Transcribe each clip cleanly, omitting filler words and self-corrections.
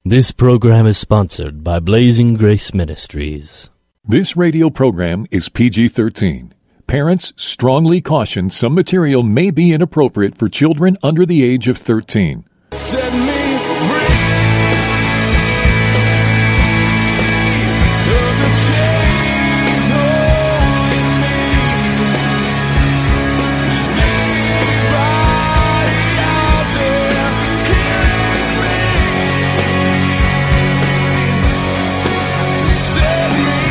This program is sponsored by Blazing Grace Ministries. This radio program is PG-13. Parents strongly caution some material may be inappropriate for children under the age of 13. Set me free of the chains holding me. Is anybody out there hearing me? Set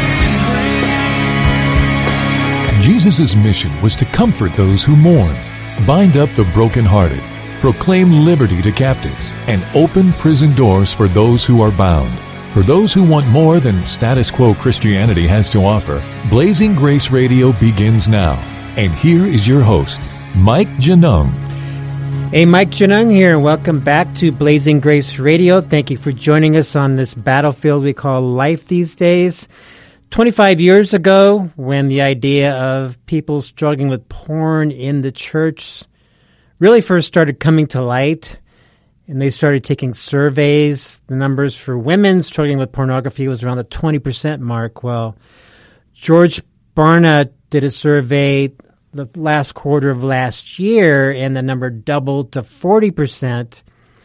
me free. Jesus' mission was to comfort those who mourn, bind up the brokenhearted, proclaim liberty to captives, and open prison doors for those who are bound. For those who want more than status quo Christianity has to offer, Blazing Grace Radio begins now. And here is your host, Mike Janung. Hey, Mike Janung here, and welcome back to Blazing Grace Radio. Thank you for joining us on this battlefield we call life these days. 25 years ago, when the idea of people struggling with porn in the church really first started coming to light, and they started taking surveys, the numbers for women struggling with pornography was around the 20% mark. Well, George Barna did a survey the last quarter of last year, and the number doubled to 40%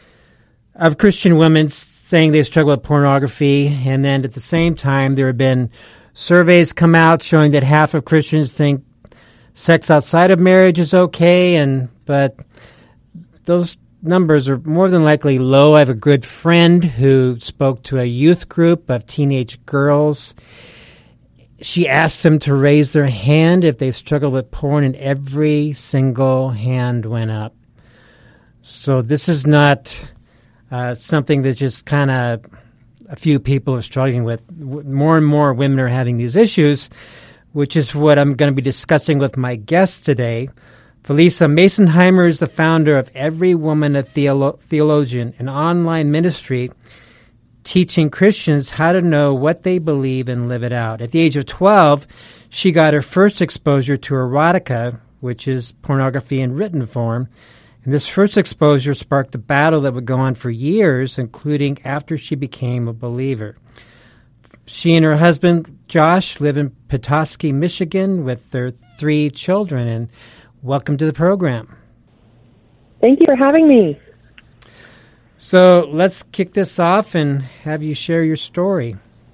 of Christian women saying they struggle with pornography. And then at the same time, there have been surveys come out showing that half of Christians think sex outside of marriage is okay, but those numbers are more than likely low. I have a good friend who spoke to a youth group of teenage girls. She asked them to raise their hand if they struggled with porn, and every single hand went up. So this is not something that just kind of a few people are struggling with. More and more women are having these issues, which is what I'm going to be discussing with my guest today. Felisa Masonheimer is the founder of Every Woman a Theologian, an online ministry teaching Christians how to know what they believe and live it out. At the age of 12, she got her first exposure to erotica, which is pornography in written form. And this first exposure sparked a battle that would go on for years, including after she became a believer. She and her husband, Josh, live in Petoskey, Michigan, with their 3 children. And welcome to the program. Thank you for having me. So let's kick this off and have you share your story.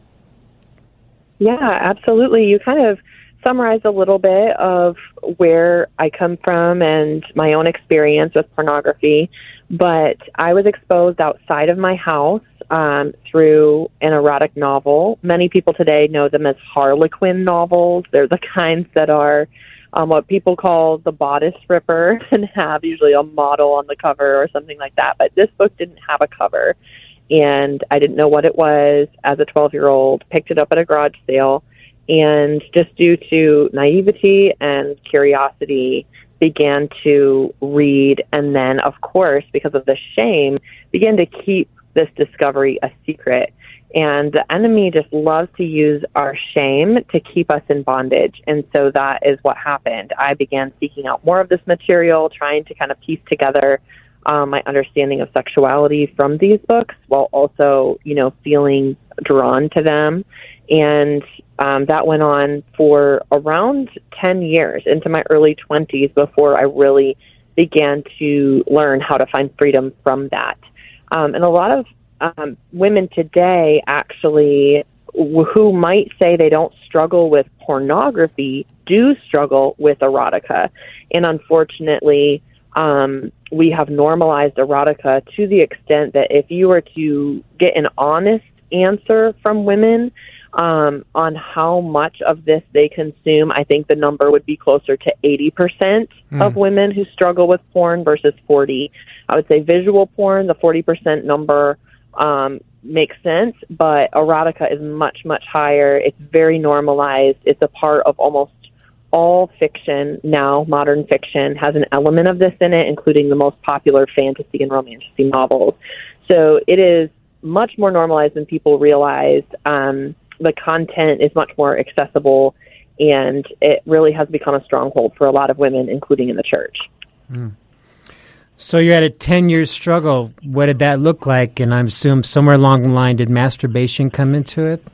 Yeah, absolutely. You kind of summarized a little bit of where I come from and my own experience with pornography, but I was exposed outside of my house through an erotic novel. Many people today know them as Harlequin novels. They're the kinds that are what people call the bodice ripper and have usually a model on the cover or something like that. But this book didn't have a cover, and I didn't know what it was as a 12-year-old, picked it up at a garage sale, and just due to naivety and curiosity, began to read, and then, of course, because of the shame, began to keep this discovery a secret. And the enemy just loves to use our shame to keep us in bondage. And so that is what happened. I began seeking out more of this material, trying to kind of piece together my understanding of sexuality from these books, while also, feeling drawn to them. And that went on for around 10 years, into my early 20s, before I really began to learn how to find freedom from that. And a lot of women today, actually, who might say they don't struggle with pornography, do struggle with erotica. And unfortunately, we have normalized erotica to the extent that if you were to get an honest answer from women on how much of this they consume, I think the number would be closer to 80% of women who struggle with porn versus 40. I would say visual porn, the 40% number makes sense, but erotica is much, much higher. It's very normalized. It's a part of almost all fiction now. Modern fiction has an element of this in it, including the most popular fantasy and romance novels. So it is much more normalized than people realize. The content is much more accessible, and it really has become a stronghold for a lot of women, including in the church. So you had a 10-year struggle. What did that look like? And I'm assuming somewhere along the line, did masturbation come into it?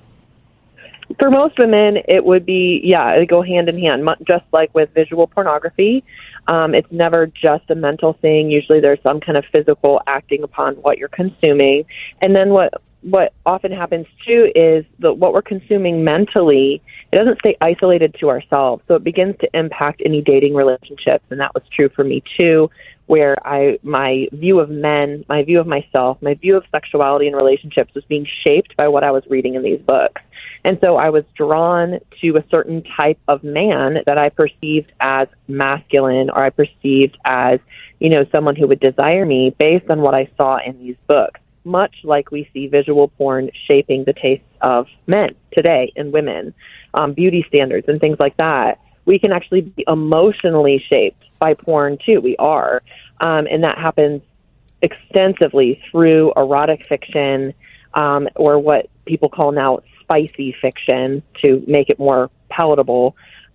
For most women, it would be, it go hand in hand, just like with visual pornography. It's never just a mental thing. Usually there's some kind of physical acting upon what you're consuming. And then what often happens, too, is that what we're consuming mentally, it doesn't stay isolated to ourselves. So it begins to impact any dating relationships. And that was true for me, too, where my view of men, my view of myself, my view of sexuality and relationships was being shaped by what I was reading in these books. And so I was drawn to a certain type of man that I perceived as masculine, or I perceived as, someone who would desire me based on what I saw in these books, much like we see visual porn shaping the tastes of men today and women, beauty standards and things like that. We can actually be emotionally shaped by porn, too. We are. And that happens extensively through erotic fiction, or what people call now spicy fiction, to make it more palatable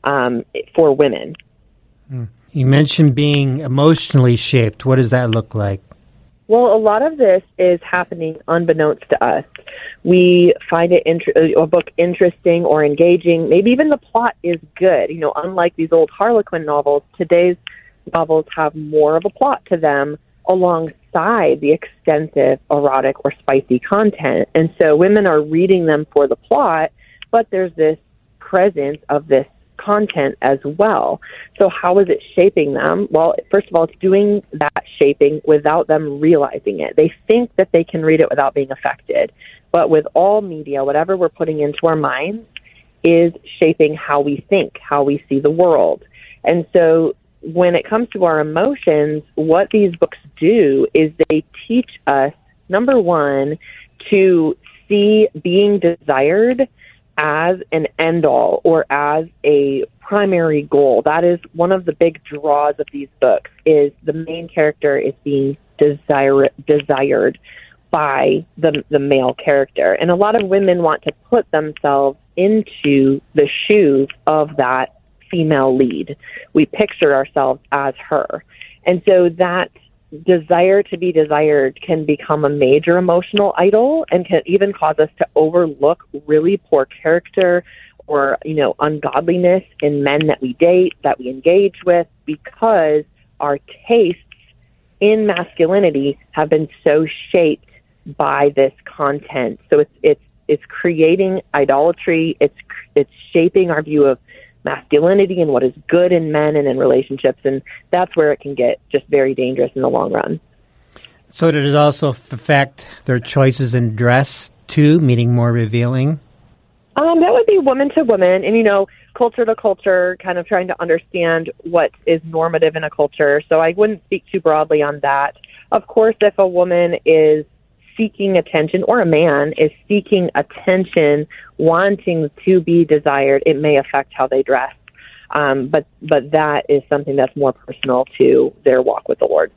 for women. You mentioned being emotionally shaped. What does that look like? Well, a lot of this is happening unbeknownst to us. We find a book interesting or engaging. Maybe even the plot is good. Unlike these old Harlequin novels, today's novels have more of a plot to them alongside the extensive erotic or spicy content. And so women are reading them for the plot, but there's this presence of this content as well. So how is it shaping them? Well, first of all, it's doing that shaping without them realizing it. They think that they can read it without being affected. But with all media, whatever we're putting into our minds is shaping how we think, how we see the world. And so when it comes to our emotions, what these books do is they teach us, number one, to see being desired as an end-all or as a primary goal. That is one of the big draws of these books, is the main character is being desired by the male character. And a lot of women want to put themselves into the shoes of that female lead. We picture ourselves as her. And so that desire to be desired can become a major emotional idol and can even cause us to overlook really poor character or, ungodliness in men that we date, that we engage with, because our tastes in masculinity have been so shaped by this content. So it's creating idolatry. It's shaping our view of masculinity and what is good in men and in relationships, and that's where it can get just very dangerous in the long run. So does it also affect their choices in dress, too, meaning more revealing? That would be woman to woman, and, culture to culture, kind of trying to understand what is normative in a culture. So I wouldn't speak too broadly on that. Of course, if a woman is seeking attention, or a man is seeking attention, wanting to be desired, it may affect how they dress. But that is something that's more personal to their walk with the Lord.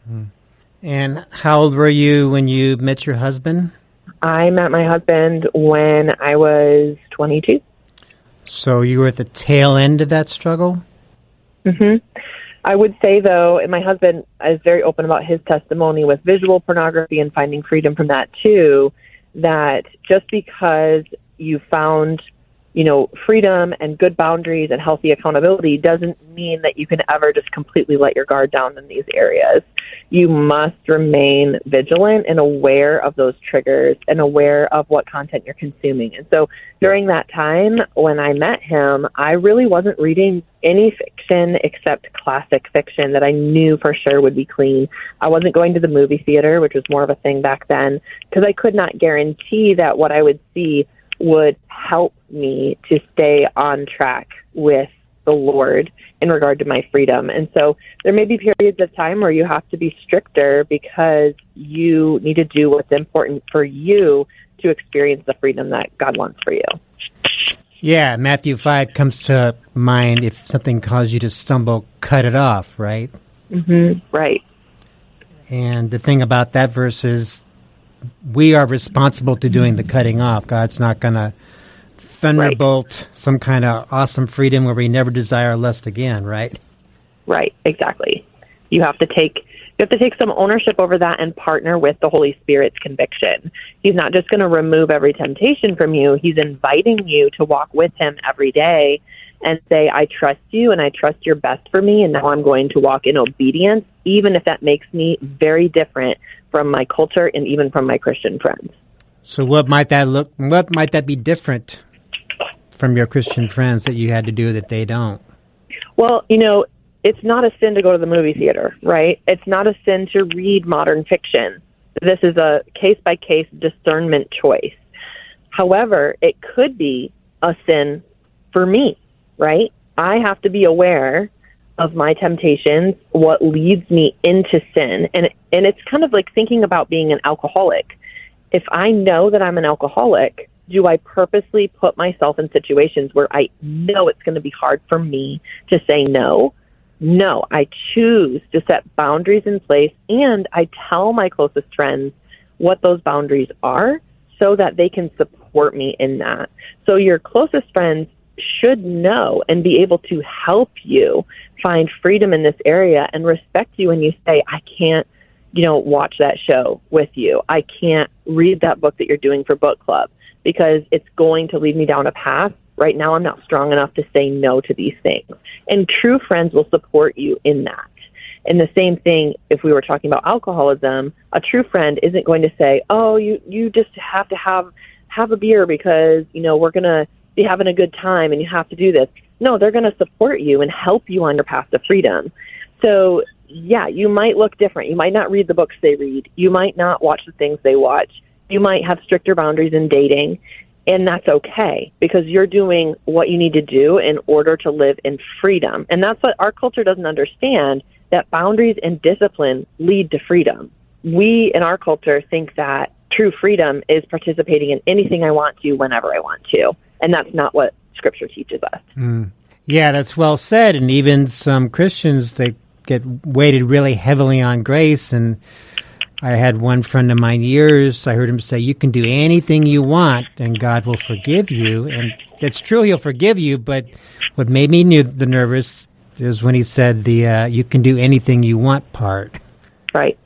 And how old were you when you met your husband? I met my husband when I was 22. So you were at the tail end of that struggle? Mm-hmm. I would say, though, and my husband is very open about his testimony with visual pornography and finding freedom from that, too, that just because you found, freedom and good boundaries and healthy accountability doesn't mean that you can ever just completely let your guard down in these areas. You must remain vigilant and aware of those triggers and aware of what content you're consuming. And so during that time when I met him, I really wasn't reading any fiction except classic fiction that I knew for sure would be clean. I wasn't going to the movie theater, which was more of a thing back then, because I could not guarantee that what I would see would help me to stay on track with the Lord in regard to my freedom. And so there may be periods of time where you have to be stricter because you need to do what's important for you to experience the freedom that God wants for you. Yeah, Matthew 5 comes to mind. If something caused you to stumble, cut it off, right? Mm-hmm. Right. And the thing about that verse is we are responsible to doing the cutting off. God's not going to thunderbolt some kind of awesome freedom where we never desire lust again, right? Right, exactly. You have to take You have to take some ownership over that and partner with the Holy Spirit's conviction. He's not just going to remove every temptation from you. He's inviting you to walk with him every day and say, I trust you and I trust your best for me, and now I'm going to walk in obedience, even if that makes me very different from my culture and even from my Christian friends. So what might that be different from your Christian friends that you had to do that they don't? Well, it's not a sin to go to the movie theater, right? It's not a sin to read modern fiction. This is a case-by-case discernment choice. However, it could be a sin for me, right? I have to be aware of my temptations, what leads me into sin. And it's kind of like thinking about being an alcoholic. If I know that I'm an alcoholic, do I purposely put myself in situations where I know it's going to be hard for me to say no? No, I choose to set boundaries in place, and I tell my closest friends what those boundaries are so that they can support me in that. So your closest friends should know and be able to help you find freedom in this area and respect you when you say, I can't, watch that show with you. I can't read that book that you're doing for book club because it's going to lead me down a path. Right now, I'm not strong enough to say no to these things. And true friends will support you in that. And the same thing, if we were talking about alcoholism, a true friend isn't going to say, oh, you just have to have a beer because, we're going to be having a good time and you have to do this. No, they're going to support you and help you on your path to freedom. So, yeah, you might look different. You might not read the books they read. You might not watch the things they watch. You might have stricter boundaries in dating. And that's okay because you're doing what you need to do in order to live in freedom. And that's what our culture doesn't understand, that boundaries and discipline lead to freedom. We in our culture think that true freedom is participating in anything I want to whenever I want to. And that's not what Scripture teaches us. Yeah, that's well said. And even some Christians, they get weighted really heavily on grace. And I had one friend of mine I heard him say, you can do anything you want and God will forgive you. And it's true, he'll forgive you. But what made me nervous is when he said the you can do anything you want part. Right.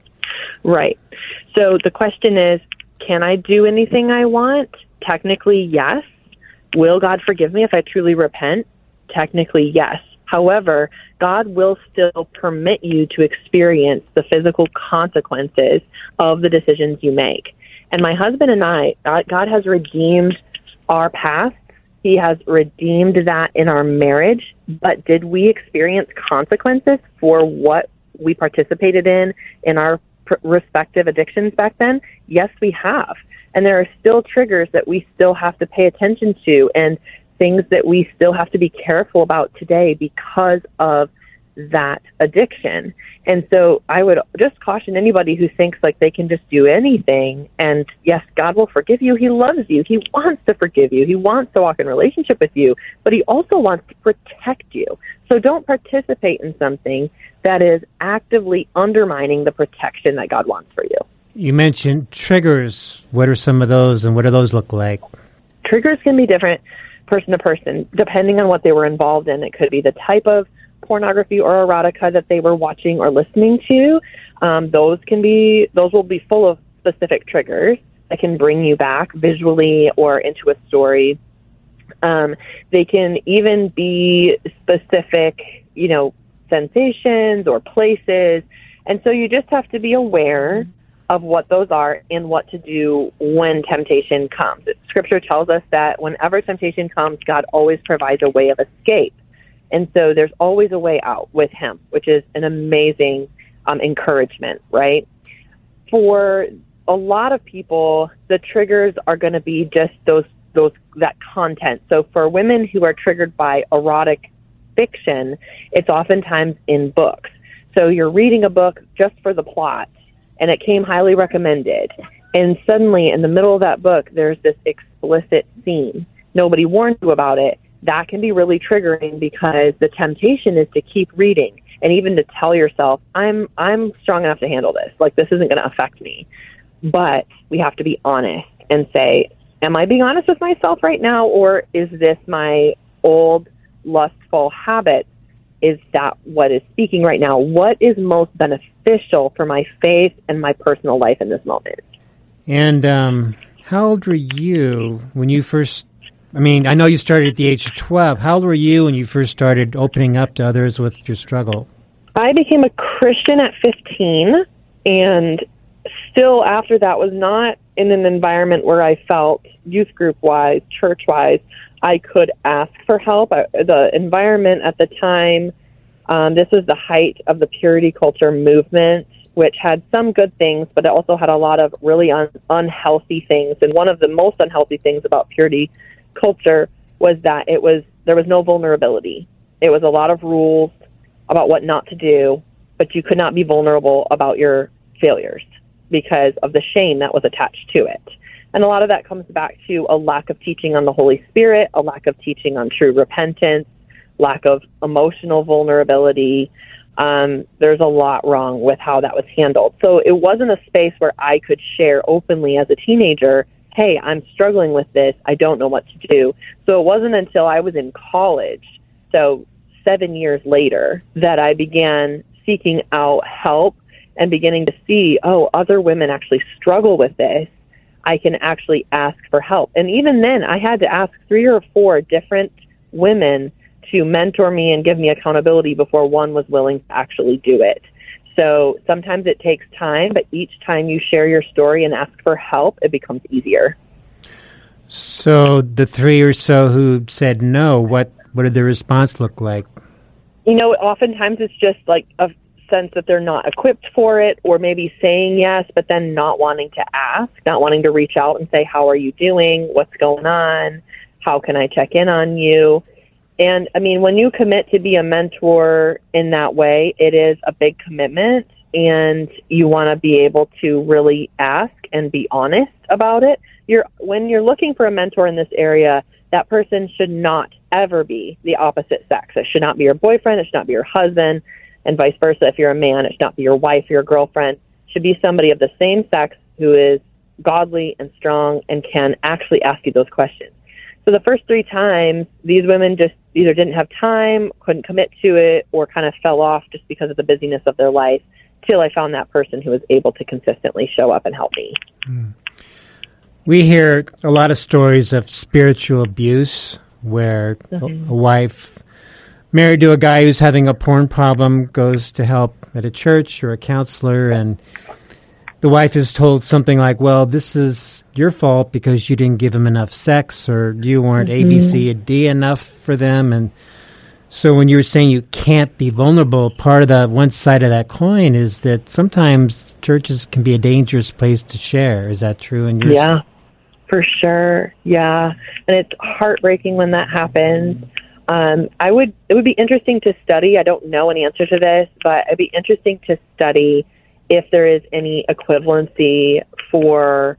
So the question is, can I do anything I want? Technically, yes. Will God forgive me if I truly repent? Technically, yes. However, God will still permit you to experience the physical consequences of the decisions you make. And my husband and I, God has redeemed our past. He has redeemed that in our marriage. But did we experience consequences for what we participated in our respective addictions back then? Yes, we have. And there are still triggers that we still have to pay attention to and things that we still have to be careful about today because of that addiction. And so I would just caution anybody who thinks like they can just do anything. And yes, God will forgive you. He loves you. He wants to forgive you. He wants to walk in relationship with you, but he also wants to protect you. So don't participate in something that is actively undermining the protection that God wants for you. You mentioned triggers. What are some of those and what do those look like? Triggers can be different person to person, depending on what they were involved in. It could be the type of pornography or erotica that they were watching or listening to. Those will be full of specific triggers that can bring you back visually or into a story. They can even be specific, sensations or places. And so you just have to be aware of what those are and what to do when temptation comes. Scripture tells us that whenever temptation comes, God always provides a way of escape. And so there's always a way out with him, which is an amazing encouragement, right? For a lot of people, the triggers are going to be just that content. So for women who are triggered by erotic fiction, it's oftentimes in books. So you're reading a book just for the plot, and it came highly recommended. And suddenly, in the middle of that book, there's this explicit scene. Nobody warned you about it. That can be really triggering because the temptation is to keep reading and even to tell yourself, I'm strong enough to handle this. Like, this isn't going to affect me. But we have to be honest and say, am I being honest with myself right now, or is this my old lustful habit is that what is speaking right now? What is most beneficial for my faith and my personal life in this moment? And how old were you when you first, I know you started at the age of 12. How old were you when you first started opening up to others with your struggle? I became a Christian at 15, and still after that was not in an environment where I felt youth group-wise, church-wise, I could ask for help. The environment at the time, this was the height of the purity culture movement, which had some good things, but it also had a lot of really unhealthy things. And one of the most unhealthy things about purity culture was that there was no vulnerability. It was a lot of rules about what not to do, but you could not be vulnerable about your failures because of the shame that was attached to it. And a lot of that comes back to a lack of teaching on the Holy Spirit, a lack of teaching on true repentance, lack of emotional vulnerability. There's a lot wrong with how that was handled. So it wasn't a space where I could share openly as a teenager, hey, I'm struggling with this, I don't know what to do. So it wasn't until I was in college, so 7 years later, that I began seeking out help and beginning to see, other women actually struggle with this. I can actually ask for help. And even then, I had to ask 3 or 4 different women to mentor me and give me accountability before one was willing to actually do it. So sometimes it takes time, but each time you share your story and ask for help, it becomes easier. So the 3 or so who said no, what did the response look like? Oftentimes it's just like a sense that they're not equipped for it, or maybe saying yes, but then not wanting to ask, not wanting to reach out and say, how are you doing? What's going on? How can I check in on you? And when you commit to be a mentor in that way, it is a big commitment, and you want to be able to really ask and be honest about it. When you're looking for a mentor in this area, that person should not ever be the opposite sex. It should not be your boyfriend. It should not be your husband, and vice versa. If you're a man, it should not be your wife or your girlfriend. It should be somebody of the same sex who is godly and strong and can actually ask you those questions. So the first 3 times, these women just either didn't have time, couldn't commit to it, or kind of fell off just because of the busyness of their life, till I found that person who was able to consistently show up and help me. We hear a lot of stories of spiritual abuse where a wife married to a guy who's having a porn problem goes to help at a church or a counselor, and the wife is told something like, well, this is your fault because you didn't give him enough sex, or you weren't A, B, C, and D enough for them. And so when you were saying you can't be vulnerable, part of the one side of that coin is that sometimes churches can be a dangerous place to share. Is that true? Yeah, for sure. Yeah. And it's heartbreaking when that happens. It would be interesting to study. I don't know an answer to this, but it'd be interesting to study if there is any equivalency for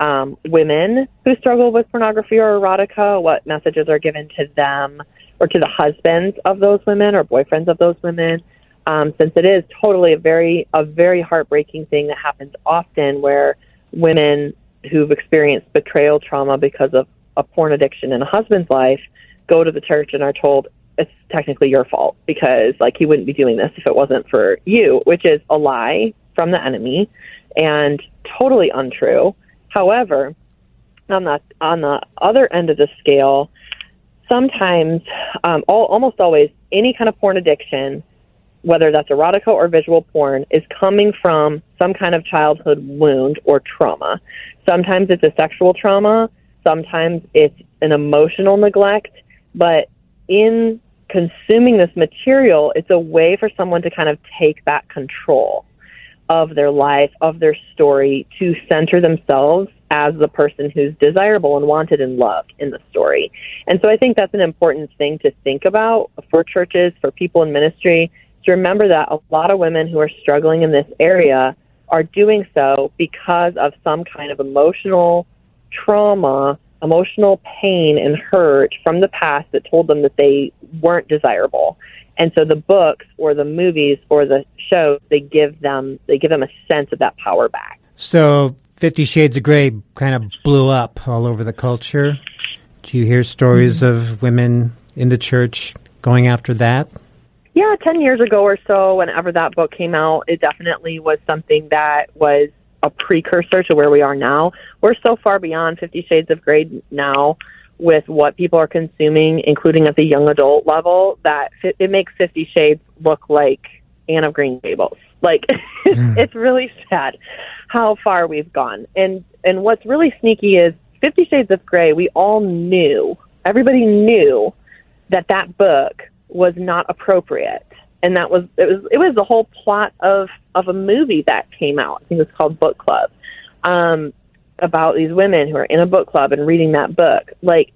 women who struggle with pornography or erotica, what messages are given to them or to the husbands of those women or boyfriends of those women, since it is totally a very heartbreaking thing that happens often, where women who've experienced betrayal trauma because of a porn addiction in a husband's life go to the church and are told it's technically your fault because he wouldn't be doing this if it wasn't for you, which is a lie from the enemy and totally untrue. However, on the other end of the scale, sometimes, almost always, any kind of porn addiction, whether that's erotica or visual porn, is coming from some kind of childhood wound or trauma. Sometimes it's a sexual trauma, sometimes it's an emotional neglect, but in consuming this material, it's a way for someone to kind of take back control of their life, of their story, to center themselves as the person who's desirable and wanted and loved in the story. And so I think that's an important thing to think about for churches, for people in ministry, to remember that a lot of women who are struggling in this area are doing so because of some kind of emotional trauma, emotional pain and hurt from the past that told them that they weren't desirable. And so the books or the movies or the shows, they give them a sense of that power back. So 50 Shades of Grey kind of blew up all over the culture. Do you hear stories of women in the church going after that? Yeah, 10 years ago or so, whenever that book came out, it definitely was something that was a precursor to where we are now. We're so far beyond 50 Shades of Grey now with what people are consuming, including at the young adult level, that it makes 50 Shades look like Anne of Green Gables. Like, it's really sad how far we've gone. And what's really sneaky is 50 Shades of Grey, we all knew, everybody knew that book was not appropriate. And it was the whole plot of a movie that came out. I think it was called Book Club, about these women who are in a book club and reading that book. Like,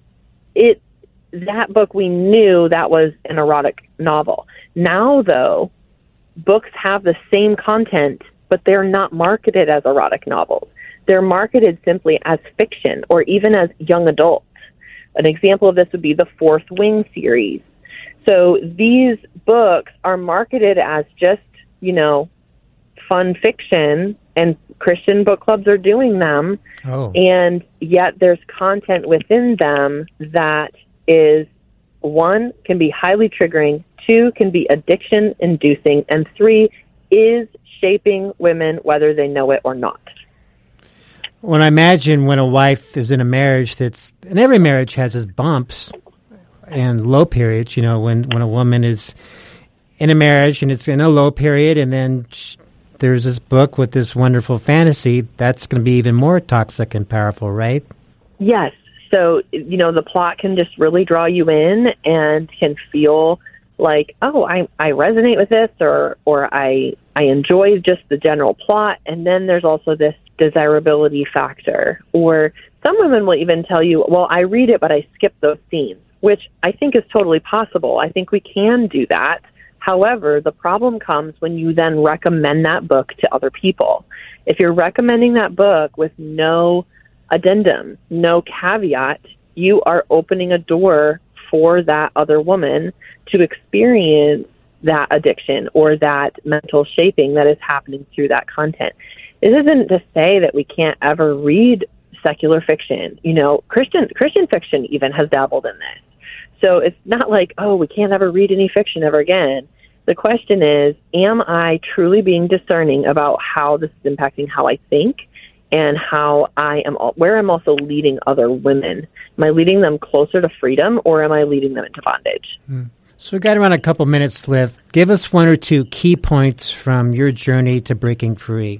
that book, we knew that was an erotic novel. Now, though, books have the same content, but they're not marketed as erotic novels. They're marketed simply as fiction or even as young adult. An example of this would be the Fourth Wing series. So these books are marketed as just, fun fiction, and Christian book clubs are doing them. Oh. And yet there's content within them that is, 1, can be highly triggering, 2, can be addiction-inducing, and 3, is shaping women whether they know it or not. When I imagine when a wife is in a marriage and every marriage has its bumps and low periods, when a woman is in a marriage and it's in a low period, and then there's this book with this wonderful fantasy, that's going to be even more toxic and powerful, right? Yes. So, the plot can just really draw you in and can feel like, oh, I resonate with this, or I enjoy just the general plot. And then there's also this desirability factor. Or some women will even tell you, well, I read it, but I skip those scenes, which I think is totally possible. I think we can do that. However, the problem comes when you then recommend that book to other people. If you're recommending that book with no addendum, no caveat, you are opening a door for that other woman to experience that addiction or that mental shaping that is happening through that content. This isn't to say that we can't ever read secular fiction. Christian fiction even has dabbled in this. So it's not like, oh, we can't ever read any fiction ever again. The question is, am I truly being discerning about how this is impacting how I think and where I'm also leading other women? Am I leading them closer to freedom, or am I leading them into bondage? So we've got around a couple minutes left. Give us 1 or 2 key points from your journey to breaking free.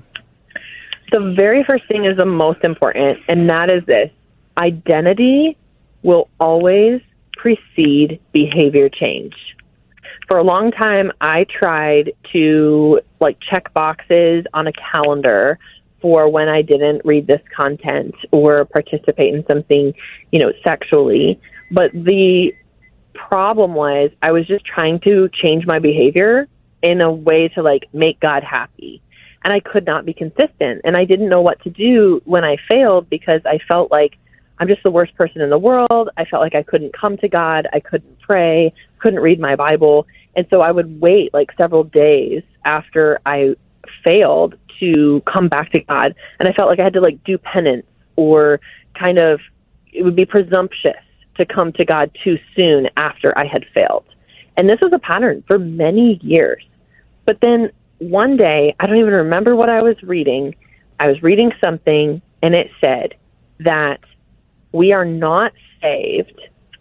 The very first thing is the most important, and that is this. Identity will always precede behavior change. For a long time, I tried to check boxes on a calendar for when I didn't read this content or participate in something, sexually. But the problem was I was just trying to change my behavior in a way to make God happy. And I could not be consistent. And I didn't know what to do when I failed, because I felt like I'm just the worst person in the world. I felt like I couldn't come to God. I couldn't pray, couldn't read my Bible. And so I would wait several days after I failed to come back to God. And I felt like I had to do penance, or it would be presumptuous to come to God too soon after I had failed. And this was a pattern for many years. But then one day, I don't even remember what I was reading. I was reading something, and it said that we are not saved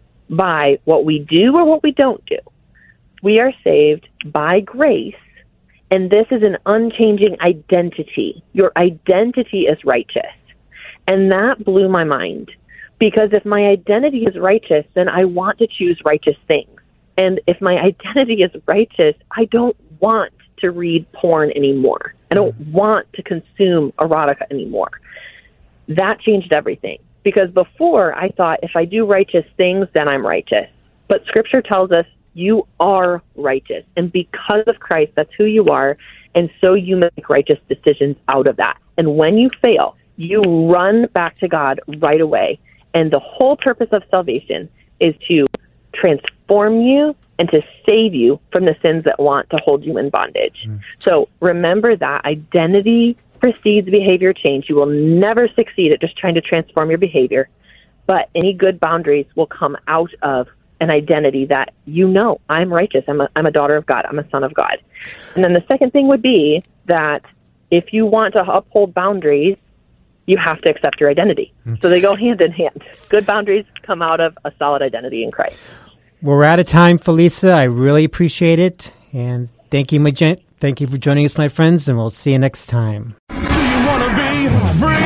by what we do or what we don't do. We are saved by grace, and this is an unchanging identity. Your identity is righteous. And that blew my mind, because if my identity is righteous, then I want to choose righteous things. And if my identity is righteous, I don't want to read porn anymore. I don't want to consume erotica anymore. That changed everything, because before I thought if I do righteous things, then I'm righteous. But Scripture tells us you are righteous, and because of Christ, that's who you are, and so you make righteous decisions out of that. And when you fail, you run back to God right away. And the whole purpose of salvation is to transform you and to save you from the sins that want to hold you in bondage. So remember that identity precedes behavior change. You will never succeed at just trying to transform your behavior, but any good boundaries will come out of an identity that, I'm righteous. I'm a daughter of God. I'm a son of God. And then the second thing would be that if you want to uphold boundaries, you have to accept your identity. So they go hand in hand. Good boundaries come out of a solid identity in Christ. Well, we're out of time, Felisa. I really appreciate it. And thank you for joining us, my friends, and we'll see you next time. Do you want to be free?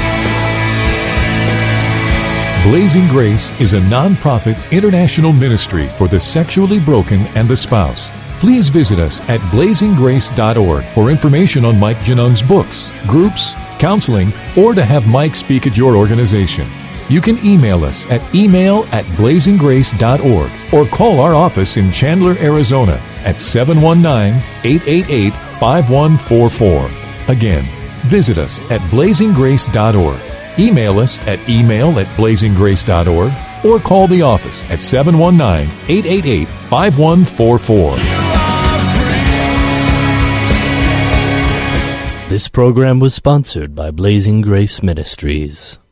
Blazing Grace is a non-profit international ministry for the sexually broken and the spouse. Please visit us at blazinggrace.org for information on Mike Genung's books, groups, counseling, or to have Mike speak at your organization. You can email us at email@blazinggrace.org or call our office in Chandler, Arizona at 719-888-5144. Again, visit us at blazinggrace.org. Email us at email@blazinggrace.org or call the office at 719-888-5144. This program was sponsored by Blazing Grace Ministries.